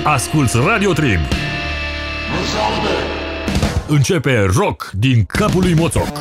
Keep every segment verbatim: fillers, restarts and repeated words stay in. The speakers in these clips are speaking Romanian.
Asculți Radio Trib. Începe rock din capul lui Moțoc.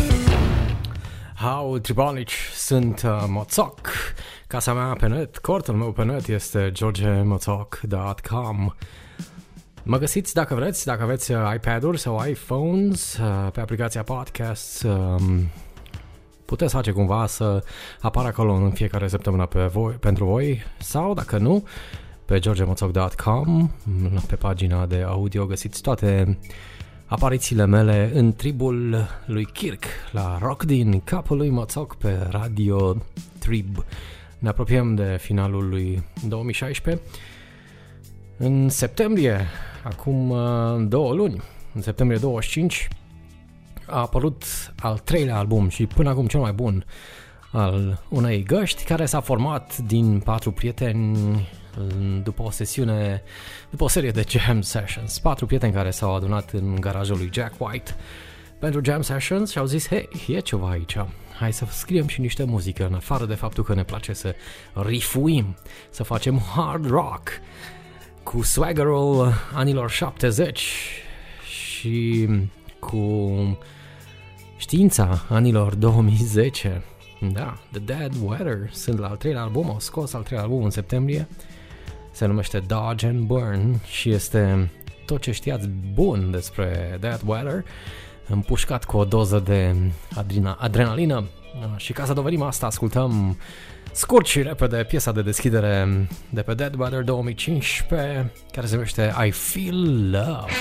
Hau, tribalici, sunt uh, Moțoc. Casa mea pe net, cortul meu pe net este george moțoc dot com. Mă găsiți dacă vreți, dacă aveți uh, iPad-uri sau iPhones, uh, pe aplicația Podcast. Uh, puteți face cumva să apară acolo în fiecare săptămână pe voi, pentru voi, sau dacă nu, pe george moțoc dot com, pe pagina de audio găsiți toate aparițiile mele în tribul lui Kirk, la rock din capul lui Moțoc pe Radio Trib. Ne apropiem de finalul lui două mii șaisprezece. În septembrie, acum două luni, în septembrie douăzeci și cinci, a apărut al treilea album și până acum cel mai bun al unei găști care s-a format din patru prieteni după o sesiune, după o serie de jam sessions. Patru prieteni care s-au adunat în garajul lui Jack White pentru jam sessions și au zis: hei, e ceva aici, hai să scriem și niște muzică, în afară de faptul că ne place să rifuim, să facem hard rock cu swaggerul anilor șaptezeci și cu știința anilor două mii zece. Da, The Dead Weather sunt la al treilea album, au scos al treilea album în septembrie, se numește Dodge and Burn și este tot ce știați bun despre Dead Weather, împușcat cu o doză de adrena- adrenalină. Și ca să dovedim asta, ascultăm scurt și repede piesa de deschidere de pe Dead Weather două mii cincisprezece, care se numește I Feel Love.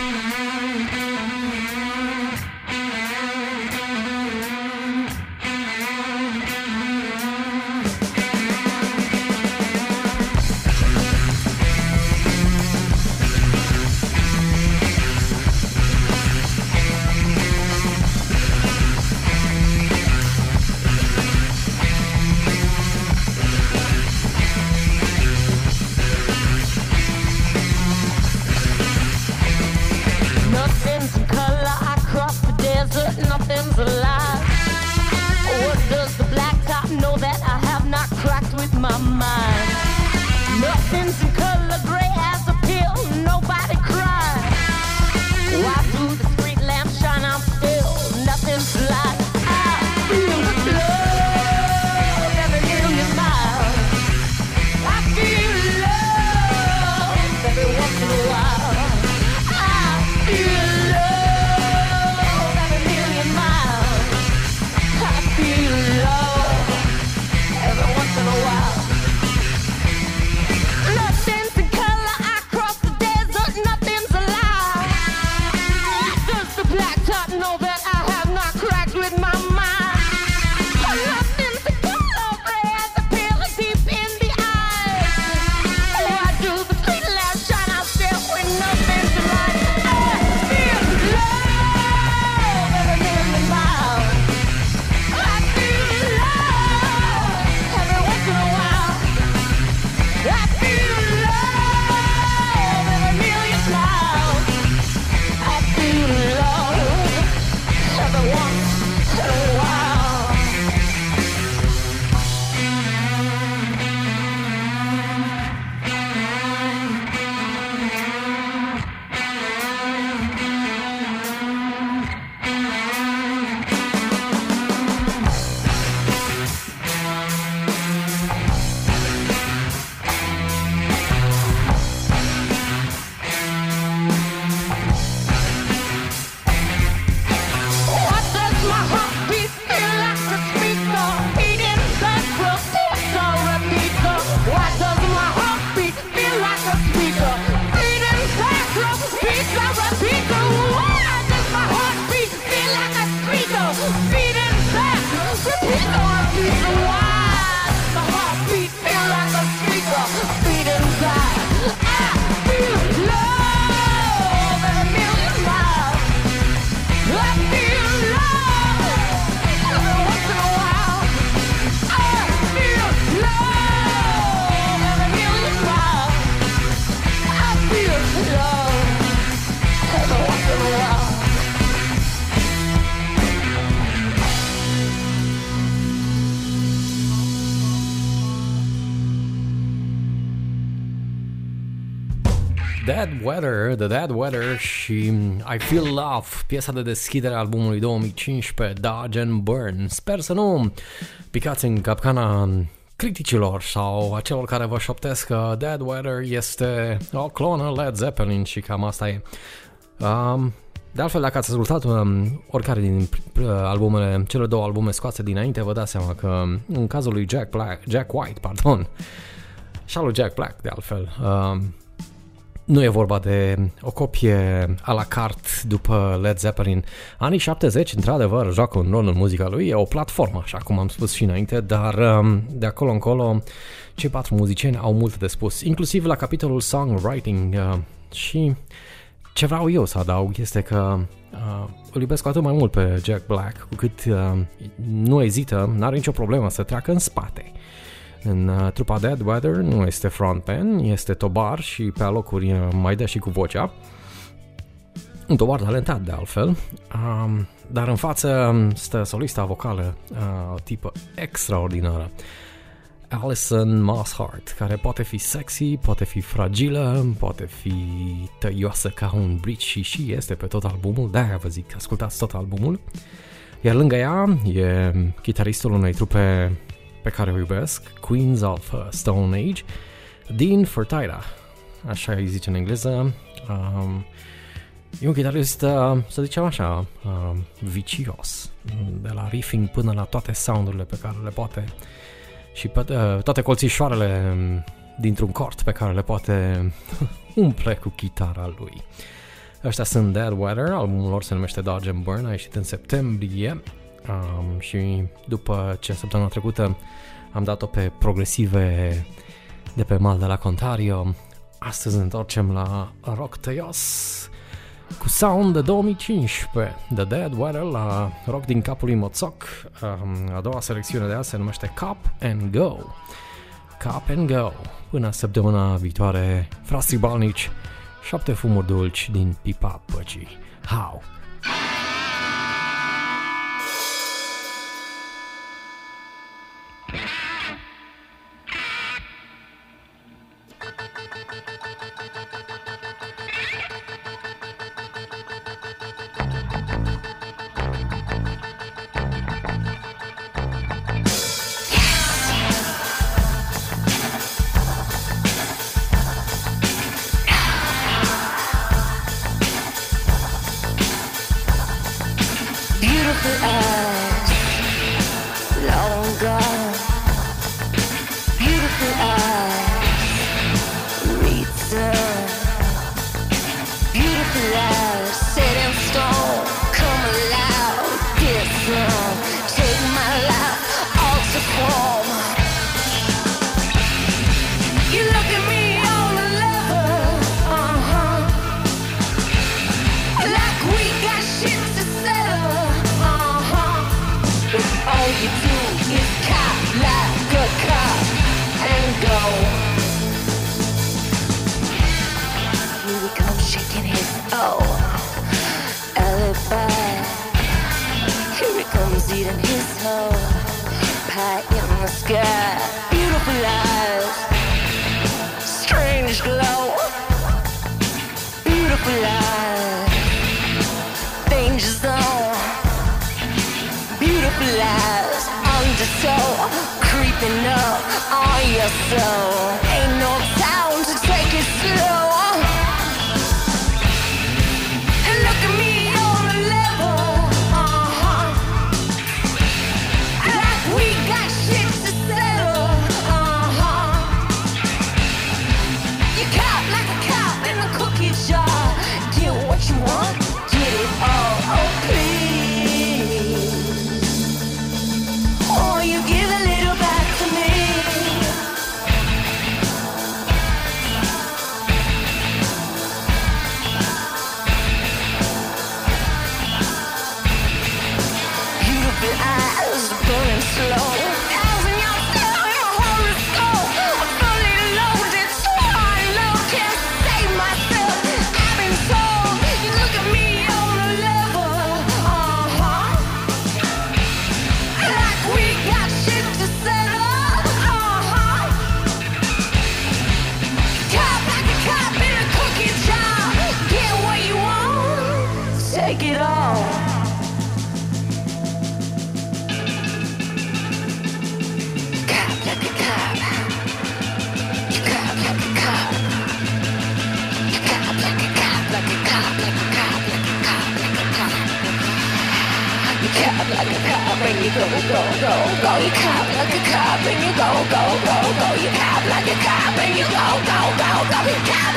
Dead Weather, The Dead Weather și I Feel Love, piesa de deschidere a albumului două mii cincisprezece, Dodge and Burn. Sper să nu picați în capcana criticilor sau a celor care vă șoptesc că Dead Weather este o clonă Led Zeppelin și cam asta e. Um, de altfel, dacă ați ascultat um, oricare din uh, albumele, cele două albume scoase dinainte, vă dați seama că în cazul lui Jack Black, Jack White, pardon, și al lui Jack Black, de altfel, um, nu e vorba de o copie a la carte după Led Zeppelin. Anii șaptezeci, într-adevăr, joacă un rol în muzica lui, e o platformă, așa cum am spus și înainte, dar um, de acolo încolo cei patru muzicieni au multe de spus, inclusiv la capitolul songwriting uh, și ce vreau eu să adaug este că uh, îl iubesc cu atât mai mult pe Jack Black, cu cât uh, nu ezită, n-are nicio problemă să treacă în spate. În uh, trupa Dead Weather nu este frontman, este tobar și pe alocuri uh, mai dă și cu vocea. Un tobar talentat de altfel, uh, dar în față stă solista vocală, uh, o tipă extraordinară, Alison Mosshart, care poate fi sexy, poate fi fragilă, poate fi tăioasă ca un bridge și și este pe tot albumul, de-aia vă zic, ascultați tot albumul. Iar lângă ea e chitaristul unei trupe pe care o iubesc, Queens of Stone Age, Dean Fertita, așa îi zice în engleză. Um, e un chitarist, uh, să zicem așa, uh, vicios, de la riffing până la toate soundurile pe care le poate și pe, uh, toate colțișoarele dintr-un cort pe care le poate umple cu chitara lui. Ăștia sunt Dead Weather, albumul lor se numește Dodge and Burn, a ieșit în septembrie. Um, și după ce săptămâna trecută am dat-o pe progresive de pe mal de la Ontario, astăzi ne întorcem la rock tăios cu sound de două mii cincisprezece, The Dead Weather la rock din capul lui Moțoc. Um, a doua selecțiune de azi se numește Cup and Go. Cup and Go. Până săptămâna viitoare, frați tribalnici, șapte fumuri dulci din pipa păcii. How? Oh, you give a little back to me. like a cop and you go, go, go, go. You cop like a cop and you go, go, go, go. You cop like a cop and you go, go, go, go. You cop